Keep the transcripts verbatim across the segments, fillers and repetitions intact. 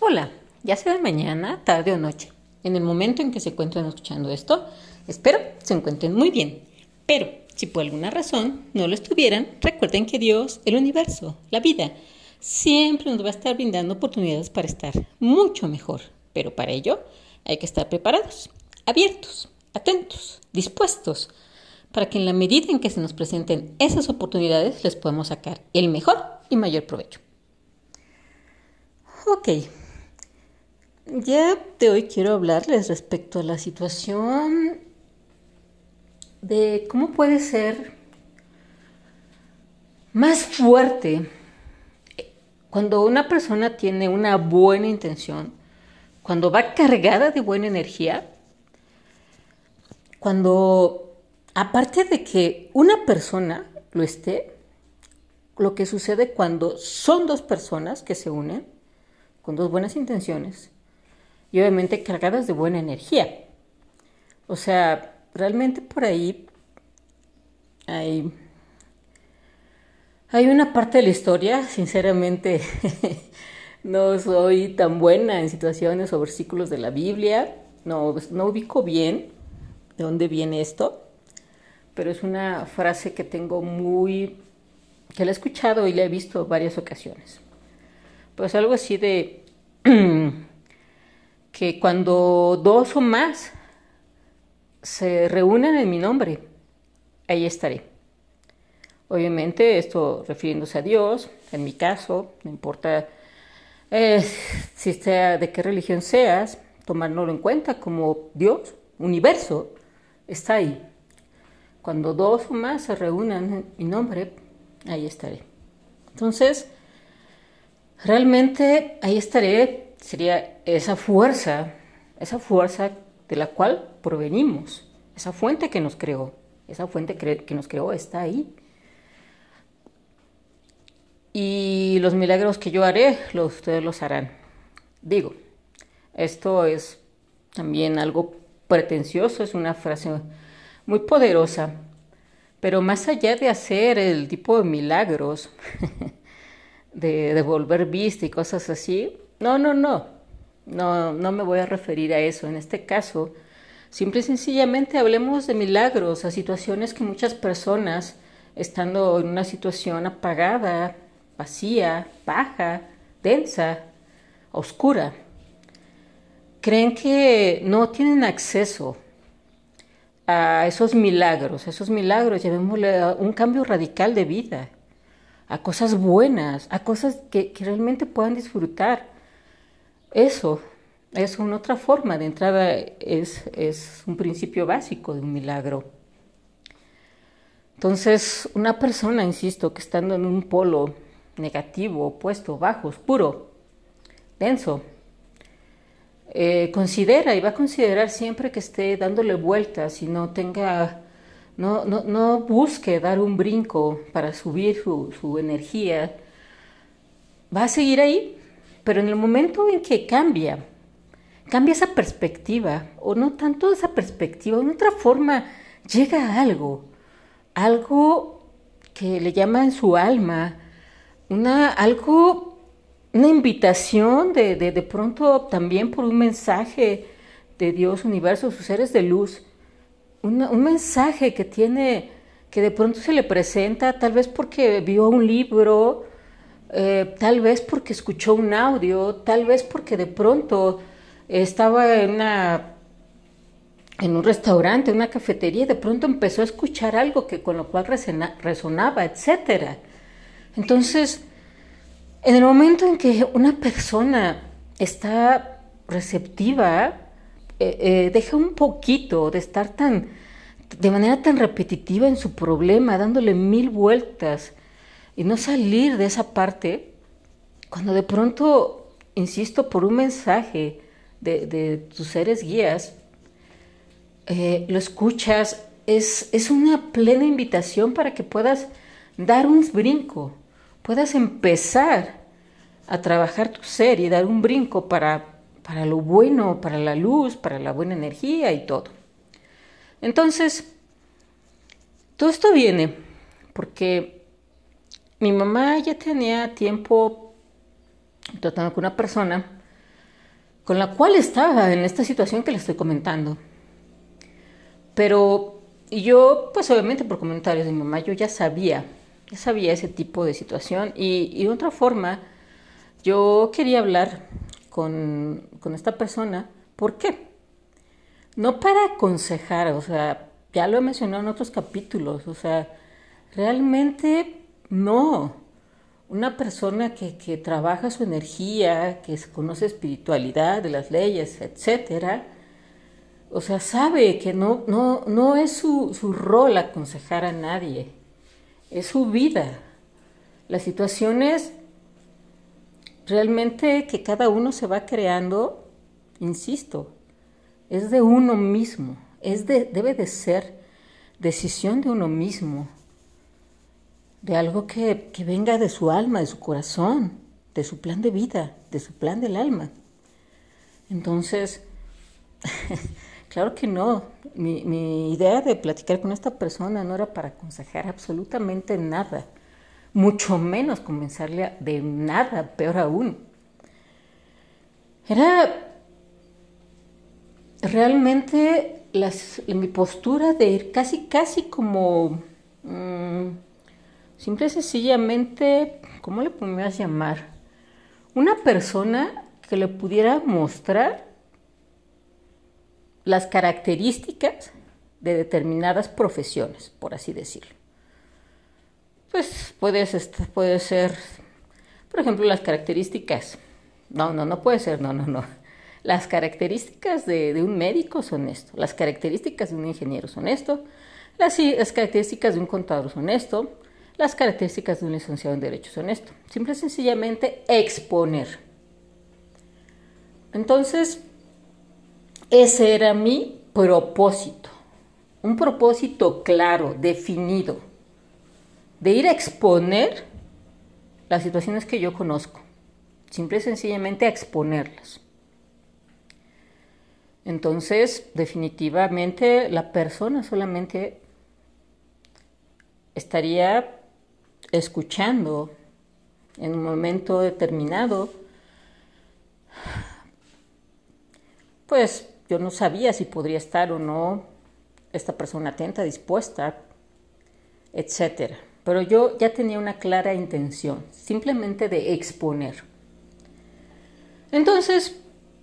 Hola, ya sea de mañana, tarde o noche. En el momento en que se encuentren escuchando esto, espero se encuentren muy bien. Pero, si por alguna razón no lo estuvieran, recuerden que Dios, el universo, la vida, siempre nos va a estar brindando oportunidades para estar mucho mejor. Pero para ello hay que estar preparados, abiertos, atentos, dispuestos, para que en la medida en que se nos presenten esas oportunidades les podamos sacar el mejor y mayor provecho. Ok, ya de hoy quiero hablarles respecto a la situación de cómo puede ser más fuerte cuando una persona tiene una buena intención, cuando va cargada de buena energía, cuando aparte de que una persona lo esté, lo que sucede cuando son dos personas que se unen con dos buenas intenciones y obviamente cargadas de buena energía. O sea, realmente por ahí hay, hay una parte de la historia, sinceramente no soy tan buena en situaciones o versículos de la Biblia, no, no ubico bien de dónde viene esto, pero es una frase que tengo muy, que la he escuchado y la he visto en varias ocasiones. Pues algo así de que cuando dos o más se reúnen en mi nombre, ahí estaré. Obviamente esto refiriéndose a Dios, en mi caso, no importa eh, si sea de qué religión seas, tomárnoslo en cuenta como Dios, universo, está ahí. Cuando dos o más se reúnan en mi nombre, ahí estaré. Entonces, realmente ahí estaré, sería esa fuerza, esa fuerza de la cual provenimos, esa fuente que nos creó, esa fuente que nos creó está ahí. Y los milagros que yo haré, los, ustedes los harán. Digo, esto es también algo pretencioso, es una frase muy poderosa, pero más allá de hacer el tipo de milagros, de devolver vista y cosas así, no, no, no, no, no me voy a referir a eso. En este caso, simple y sencillamente hablemos de milagros, a situaciones que muchas personas, estando en una situación apagada, vacía, baja, densa, oscura, creen que no tienen acceso a esos milagros, a esos milagros, llamémosle a un cambio radical de vida, a cosas buenas, a cosas que, que realmente puedan disfrutar. Eso es una otra forma de entrada, es, es un principio básico de un milagro. Entonces, una persona, insisto, que estando en un polo negativo, opuesto, bajo, oscuro, denso, eh, considera y va a considerar siempre que esté dándole vueltas y no tenga, no, no, no busque dar un brinco para subir su, su energía, va a seguir ahí, pero en el momento en que cambia, cambia esa perspectiva, o no tanto esa perspectiva, de otra forma llega a algo, algo que le llama en su alma, una, algo, una invitación de, de, de pronto también por un mensaje de Dios, universo, sus seres de luz, una, un mensaje que tiene, que de pronto se le presenta, tal vez porque vio un libro, eh, tal vez porque escuchó un audio, tal vez porque de pronto estaba en una en un restaurante, en una cafetería, y de pronto empezó a escuchar algo que con lo cual resona, resonaba, etcétera. Entonces, en el momento en que una persona está receptiva, eh, eh, deja un poquito de estar tan, de manera tan repetitiva en su problema, dándole mil vueltas y no salir de esa parte, cuando de pronto, insisto, por un mensaje de, de tus seres guías, eh, lo escuchas, es, es una plena invitación para que puedas dar un brinco, puedas empezar a trabajar tu ser y dar un brinco para, para lo bueno, para la luz, para la buena energía y todo. Entonces, todo esto viene porque mi mamá ya tenía tiempo tratando con una persona con la cual estaba en esta situación que le estoy comentando. Pero yo, pues obviamente por comentarios de mi mamá, yo ya sabía, ya sabía ese tipo de situación. Y, y de otra forma, yo quería hablar con, con esta persona. ¿Por qué? No para aconsejar, o sea, ya lo he mencionado en otros capítulos, o sea, realmente no. Una persona que, que trabaja su energía, que conoce espiritualidad, de las leyes, etcétera, o sea, sabe que no, no, no es su, su rol aconsejar a nadie, es su vida. Las situaciones realmente que cada uno se va creando, insisto, es de uno mismo, es de, debe de ser decisión de uno mismo, de algo que, que venga de su alma, de su corazón, de su plan de vida, de su plan del alma. Entonces, claro que no, mi, mi idea de platicar con esta persona no era para aconsejar absolutamente nada, mucho menos convencerle de nada, peor aún. Era realmente las, mi postura de ir casi, casi como, mmm, simple y sencillamente, ¿cómo le podrías llamar? Una persona que le pudiera mostrar las características de determinadas profesiones, por así decirlo. Pues puede, puede ser, por ejemplo, las características, no, no, no puede ser, no, no, no. Las características de, de un médico son esto, las características de un ingeniero son esto, las, las características de un contador son esto, las características de un licenciado en Derecho son esto. Simple y sencillamente exponer. Entonces, ese era mi propósito, un propósito claro, definido, de ir a exponer las situaciones que yo conozco, simple y sencillamente a exponerlas. Entonces, definitivamente, la persona solamente estaría escuchando en un momento determinado. Pues yo no sabía si podría estar o no esta persona atenta, dispuesta, etcétera. Pero yo ya tenía una clara intención, simplemente de exponer. Entonces,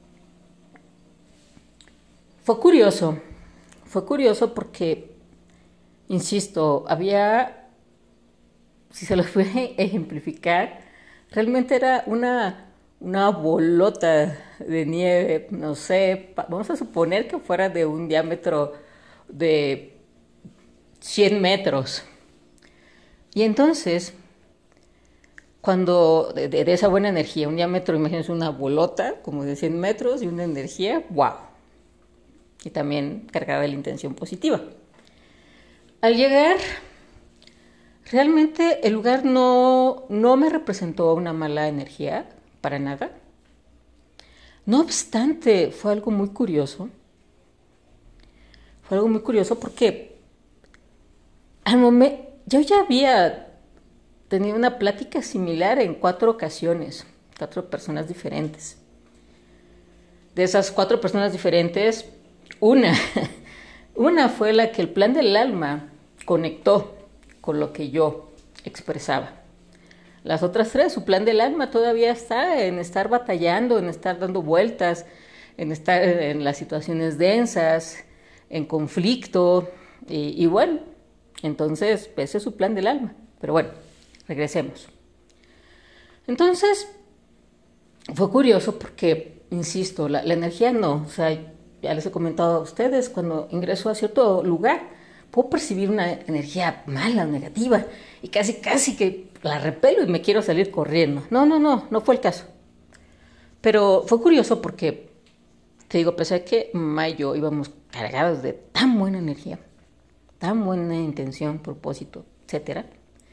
fue curioso, fue curioso porque, insisto, había, si se los voy a ejemplificar, realmente era una, una bolota de nieve, no sé, vamos a suponer que fuera de un diámetro de cien metros. Y entonces, cuando de, de esa buena energía, un diámetro, imagínense una bolota como de cien metros y una energía, wow. Y también cargada de la intención positiva. Al llegar, realmente el lugar no, no me representó una mala energía, para nada. No obstante, fue algo muy curioso. Fue algo muy curioso porque al momento, yo ya había tenido una plática similar en cuatro ocasiones, cuatro personas diferentes. De esas cuatro personas diferentes, una, una fue la que el plan del alma conectó con lo que yo expresaba. Las otras tres, su plan del alma todavía está en estar batallando, en estar dando vueltas, en estar en las situaciones densas, en conflicto, y, y bueno, entonces ese es su plan del alma. Pero bueno, regresemos. Entonces, fue curioso porque, insisto, la, la energía no, o sea, ya les he comentado a ustedes, cuando ingreso a cierto lugar, puedo percibir una energía mala, negativa, y casi, casi que la repelo y me quiero salir corriendo. No, no, no, no fue el caso. Pero fue curioso porque, te digo, pese a que mamá y yo íbamos cargados de tan buena energía, tan buena intención, propósito, etcétera,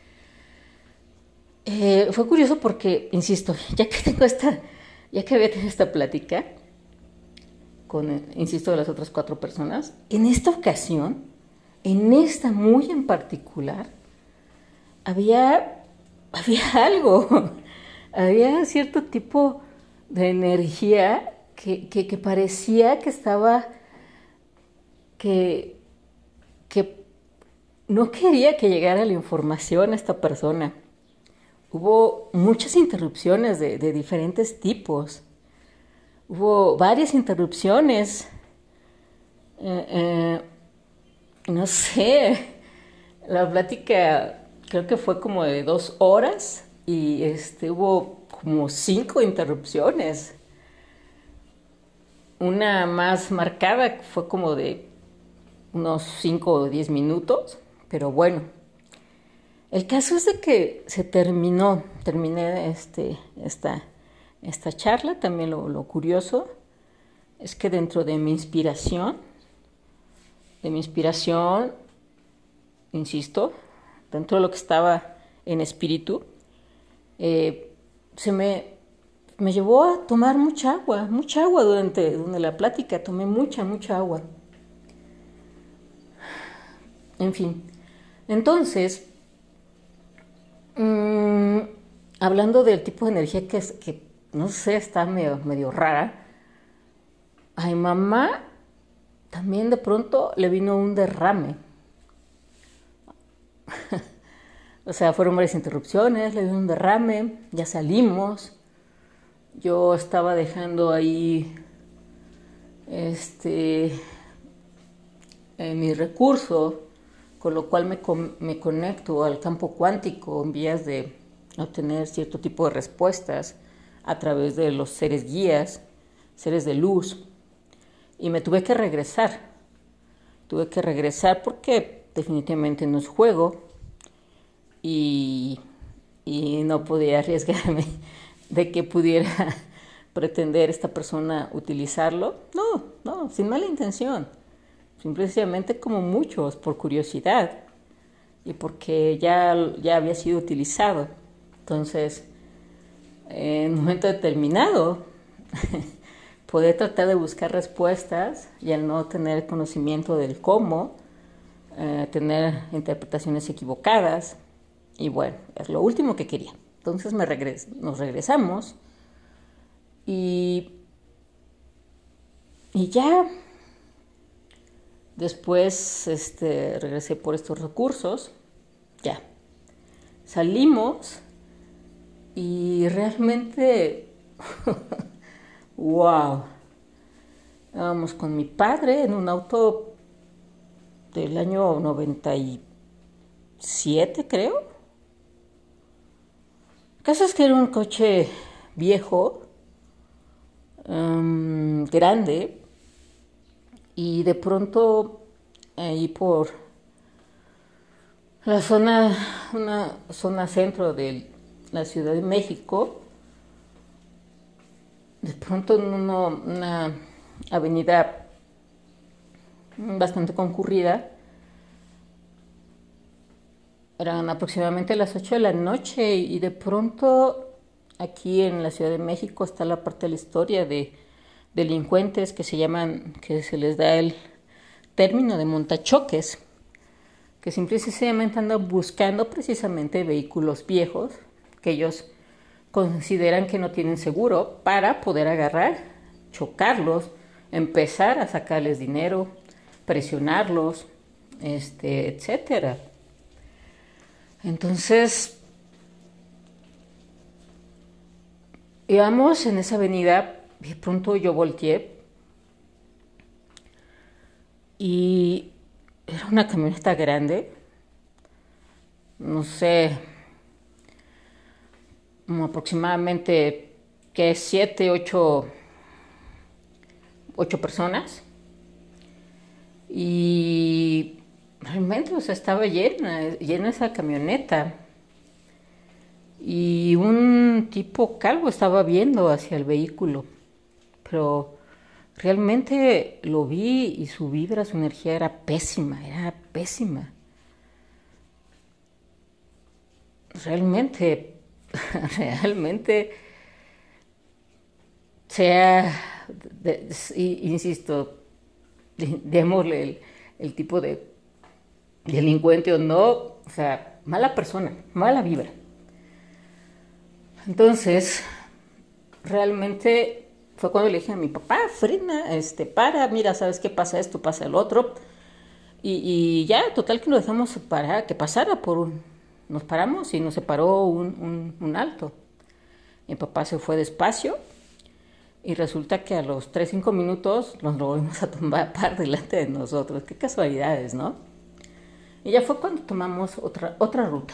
eh, fue curioso porque, insisto, ya que tengo esta, ya que había tenido esta plática con, insisto, de las otras cuatro personas, en esta ocasión, en esta muy en particular, había, había algo, había cierto tipo de energía que, que, que parecía que estaba, que, que no quería que llegara la información a esta persona. Hubo muchas interrupciones de, de diferentes tipos. Hubo varias interrupciones. Eh, eh, no sé, la plática creo que fue como de dos horas y este, hubo como cinco interrupciones. Una más marcada fue como de unos cinco o diez minutos, pero bueno. El caso es de que se terminó, terminé este, esta, esta charla. También lo, lo curioso es que dentro de mi inspiración, de mi inspiración, insisto, dentro de lo que estaba en espíritu, eh, se me, me llevó a tomar mucha agua, mucha agua durante, durante la plática, tomé mucha, mucha agua. En fin, entonces, mmm, hablando del tipo de energía que, es, que no sé, está medio, medio rara, a mi mamá también de pronto le vino un derrame. O sea, fueron varias interrupciones, le vino un derrame, ya salimos. Yo estaba dejando ahí este eh, mi recurso, con lo cual me, me conecto al campo cuántico en vías de obtener cierto tipo de respuestas a través de los seres guías, seres de luz. Y me tuve que regresar. Tuve que regresar porque definitivamente no es juego y, y no podía arriesgarme de que pudiera pretender esta persona utilizarlo. No, no, sin mala intención. Simplemente como muchos, por curiosidad y porque ya, ya había sido utilizado. Entonces, en un momento determinado, poder tratar de buscar respuestas y al no tener conocimiento del cómo, eh, tener interpretaciones equivocadas. Y bueno, es lo último que quería. Entonces me regres- nos regresamos y, y ya después este, regresé por estos recursos. Ya. Salimos y realmente... ¡Wow! Íbamos con mi padre en un auto del año noventa y siete, creo. El caso es que era un coche viejo, um, grande, y de pronto ahí por la zona, una zona centro de la Ciudad de México, de pronto en uno, una avenida bastante concurrida, eran aproximadamente las ocho de la noche y de pronto aquí en la Ciudad de México está la parte de la historia de delincuentes que se llaman, que se les da el término de montachoques, que simple y sencillamente andan buscando precisamente vehículos viejos que ellos consideran que no tienen seguro para poder agarrar, chocarlos, empezar a sacarles dinero, presionarlos, este, etcétera. Entonces, íbamos en esa avenida y de pronto yo volteé y era una camioneta grande, no sé, aproximadamente que siete, ocho, ocho personas y realmente, o sea, estaba llena, llena esa camioneta y un tipo calvo estaba viendo hacia el vehículo, pero realmente lo vi y su vibra, su energía era pésima, era pésima. Realmente, realmente, sea, de, de, insisto, de, démosle el, el tipo de delincuente o no, o sea, mala persona, mala vibra. Entonces, realmente fue cuando le dije a mi papá, frena, este, para, mira, ¿sabes qué pasa esto, pasa el otro? Y, y ya, total que nos dejamos parar, que pasara por un... Nos paramos y nos separó un, un, un alto. Mi papá se fue despacio y resulta que a los tres cinco minutos nos lo volvimos a tomar par delante de nosotros. Qué casualidades, ¿no? Y ya fue cuando tomamos otra, otra ruta.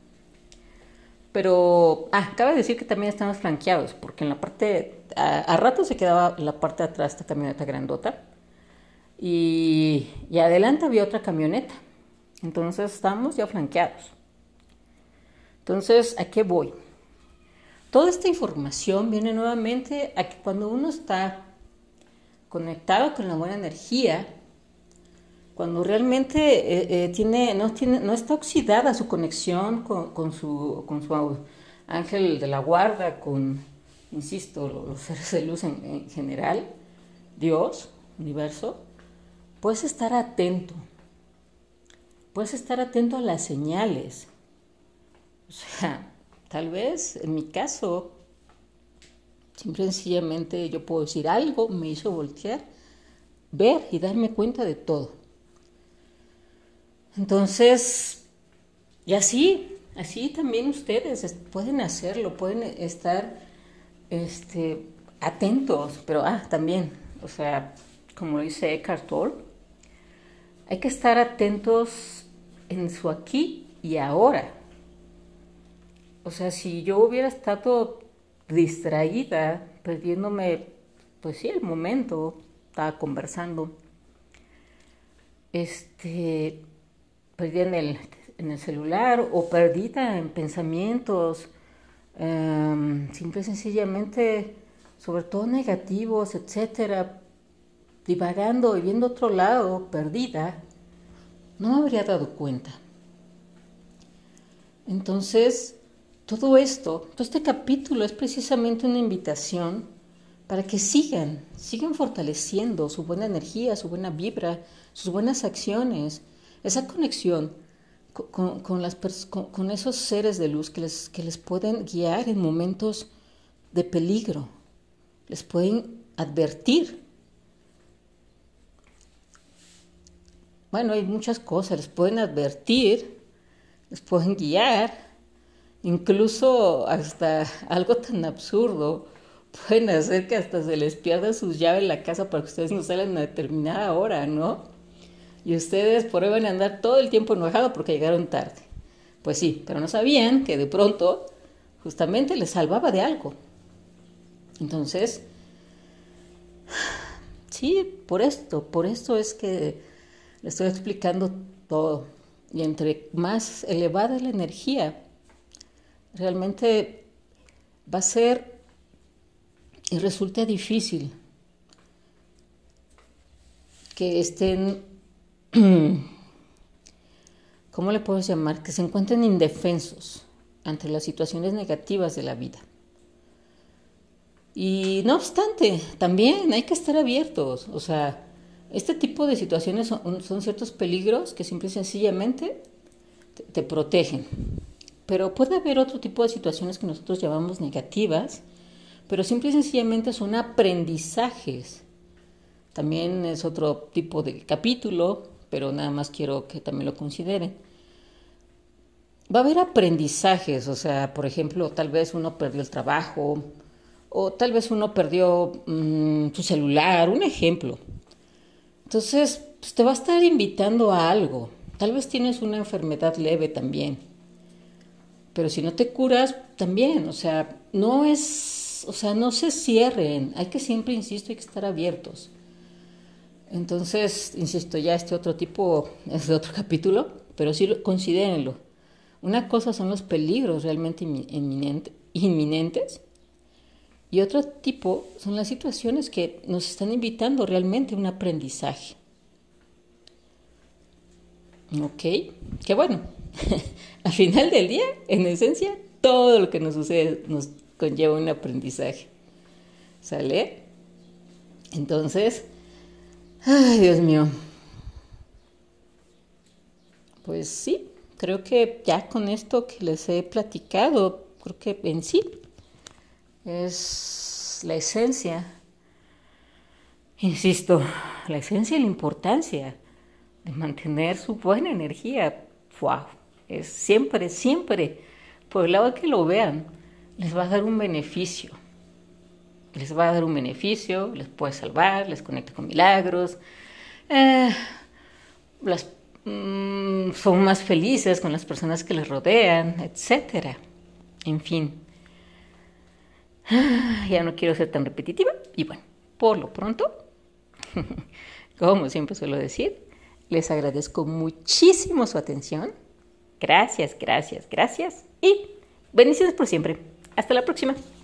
Pero, ah, cabe decir que también estamos flanqueados, porque en la parte, a, a rato se quedaba la parte de atrás esta camioneta grandota, y, y adelante había otra camioneta. Entonces estábamos ya flanqueados. Entonces, ¿a qué voy? Toda esta información viene nuevamente a que cuando uno está conectado con la buena energía, cuando realmente eh, eh, tiene, no, tiene, no está oxidada su conexión con, con, su, con su ángel de la guarda, con, insisto, los seres de luz en, en general, Dios, universo, puedes estar atento, puedes estar atento a las señales. O sea, tal vez en mi caso, simple y sencillamente yo puedo decir algo, me hizo voltear, ver y darme cuenta de todo. Entonces, y así, así también ustedes pueden hacerlo, pueden estar este, atentos, pero ah, también, o sea, como lo dice Eckhart Tolle, hay que estar atentos en su aquí y ahora. O sea, si yo hubiera estado distraída, perdiéndome, pues sí, el momento, estaba conversando, este... perdida en el, en el celular o perdida en pensamientos, um, simple y sencillamente, sobre todo negativos, etcétera, divagando y viendo otro lado, perdida, no me habría dado cuenta. Entonces, todo esto, todo este capítulo es precisamente una invitación para que sigan, sigan fortaleciendo su buena energía, su buena vibra, sus buenas acciones, esa conexión con, con, las, con, con esos seres de luz que les, que les pueden guiar en momentos de peligro, les pueden advertir. Bueno, hay muchas cosas, les pueden advertir, les pueden guiar, incluso hasta algo tan absurdo, pueden hacer que hasta se les pierda sus llaves en la casa para que ustedes no salgan a determinada hora, ¿no? Y ustedes por ahí van a andar todo el tiempo enojados porque llegaron tarde. Pues sí, pero no sabían que de pronto justamente les salvaba de algo. Entonces, sí, por esto, por esto es que les estoy explicando todo. Y entre más elevada es la energía, realmente va a ser y resulta difícil que estén, ¿cómo le podemos llamar? Que se encuentren indefensos ante las situaciones negativas de la vida. Y no obstante, también hay que estar abiertos. O sea, este tipo de situaciones son, son ciertos peligros que simple y sencillamente te, te protegen. Pero puede haber otro tipo de situaciones que nosotros llamamos negativas, pero simple y sencillamente son aprendizajes. También es otro tipo de capítulo, pero nada más quiero que también lo consideren. Va a haber aprendizajes, o sea, por ejemplo, tal vez uno perdió el trabajo, o tal vez uno perdió mmm, su celular, un ejemplo. Entonces, pues te va a estar invitando a algo. Tal vez tienes una enfermedad leve también. Pero si no te curas, también, o sea, no es, o sea, no se cierren. Hay que siempre, insisto, hay que estar abiertos. Entonces, insisto, ya este otro tipo es de otro capítulo, pero sí considérenlo. Una cosa son los peligros realmente inminente, inminentes y otro tipo son las situaciones que nos están invitando realmente a un aprendizaje. ¿Ok? Que bueno, al final del día, en esencia, todo lo que nos sucede nos conlleva un aprendizaje. ¿Sale? Entonces, ay, Dios mío. Pues sí, creo que ya con esto que les he platicado, creo que en sí es la esencia Insisto, la esencia y la importancia de mantener su buena energía, wow, es siempre, siempre, por el lado que lo vean, les va a dar un beneficio. Les va a dar un beneficio, les puede salvar, les conecta con milagros, eh, las, mmm, son más felices con las personas que les rodean, etcétera. En fin, ya no quiero ser tan repetitiva y bueno, por lo pronto, como siempre suelo decir, les agradezco muchísimo su atención. Gracias, gracias, gracias y bendiciones por siempre. Hasta la próxima.